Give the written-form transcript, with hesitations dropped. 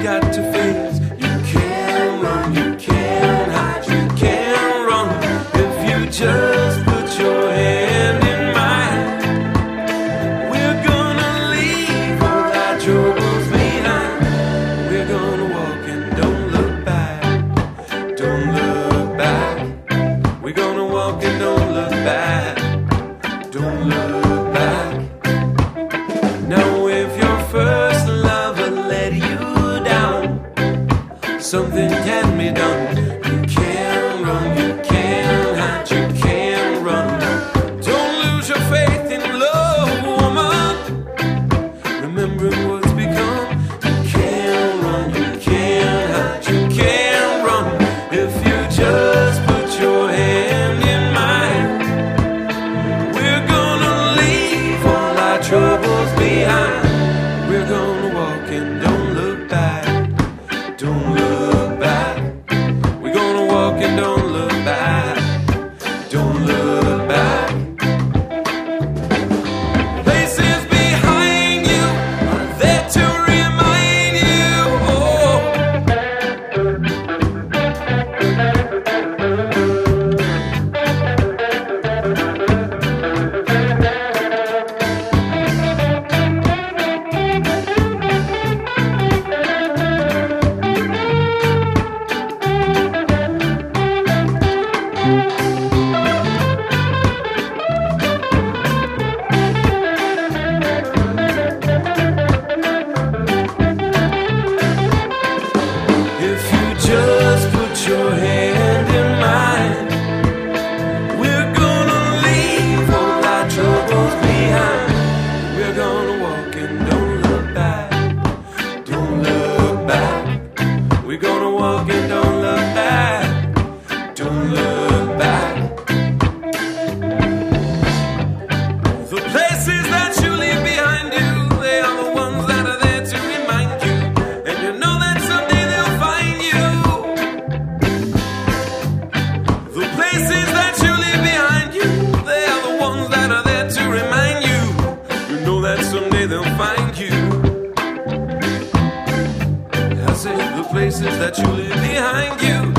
got to face. You can't run, you can't hide, you can't run if you just put your hand in mine. We're gonna leave all our troubles behind. We're gonna walk and don't look back, don't look back. We're gonna walk and don't look back, don't look back. Now if your first lover let you down, something can be done. You can't run, you can't hide, you can't run. Don't lose your faith in love, woman. Remembering what's become. You can't run, you can't hide, you can't run if you just put your hand in mine. We're gonna leave all our troubles behind. We're gonna walk and don't look back, don't look back. We're gonna walk and don't look back, don't look back. Places behind you are there to remind you. Oh. If you just put your hand in mine, we're gonna leave all our troubles behind. We're gonna walk and don't look back, don't look back. We're gonna walk and don't look back, don't look back. The places that you leave behind you, they are the ones that are there to remind you. And you know that someday they'll find you. The places that you leave behind you, they are the ones that are there to remind you. You know that someday they'll find you. I say the places that you leave behind you,